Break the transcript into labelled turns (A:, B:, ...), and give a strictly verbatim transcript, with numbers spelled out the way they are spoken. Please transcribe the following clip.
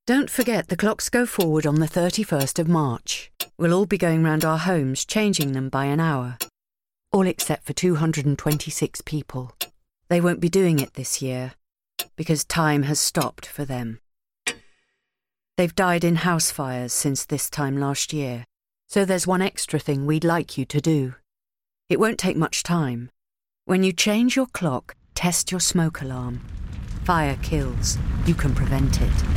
A: Don't forget the clocks go forward on the thirty-first of March. We'll all be going round our homes, changing them by an hour. All except for two hundred twenty-six people. They won't be doing it this year, because time has stopped for them. They've died in house fires since this time last year, so there's one extra thing we'd like you to do. It won't take much time. When you change your clock, test your smoke alarm. Fire kills. You can prevent it.